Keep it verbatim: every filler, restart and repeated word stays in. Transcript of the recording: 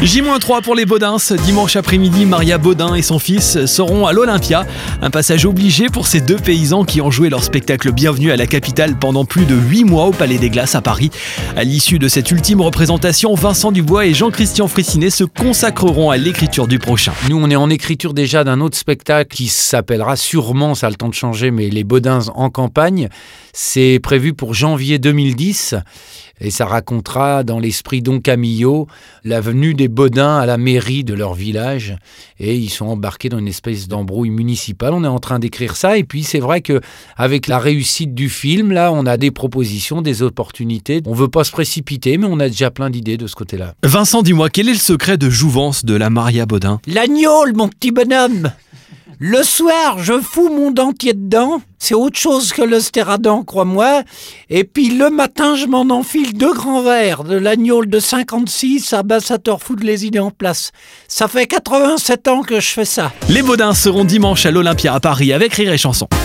J trois pour les Baudins. Dimanche après-midi, Maria Baudin et son fils seront à l'Olympia. Un passage obligé pour ces deux paysans qui ont joué leur spectacle Bienvenue à la capitale pendant plus de huit mois au Palais des Glaces à Paris. À l'issue de cette ultime représentation, Vincent Dubois et Jean-Christian Fraissinet se consacreront à l'écriture du prochain. Nous, on est en écriture déjà d'un autre spectacle qui s'appellera sûrement, ça a le temps de changer, mais Les Baudins en campagne. C'est prévu pour janvier deux mille dix et ça racontera dans l'esprit Don Camillo la venue des Baudins à la mairie de leur village et ils sont embarqués dans une espèce d'embrouille municipale. On est en train d'écrire ça et puis c'est vrai qu'avec la réussite du film, là, on a des propositions, des opportunités. On ne veut pas se précipiter, mais on a déjà plein d'idées de ce côté-là. Vincent, dis-moi, quel est le secret de jouvence de la Maria Baudin ? L'agneau, mon petit bonhomme. Le soir, je fous mon dentier dedans. C'est autre chose que le stéradon, crois-moi. Et puis le matin, je m'en enfile deux grands verres de l'agneau de cinquante-six à Bassator foutre les idées en place. Ça fait quatre-vingt-sept ans que je fais ça. Les Baudins seront dimanche à l'Olympia à Paris avec Rire et Chanson.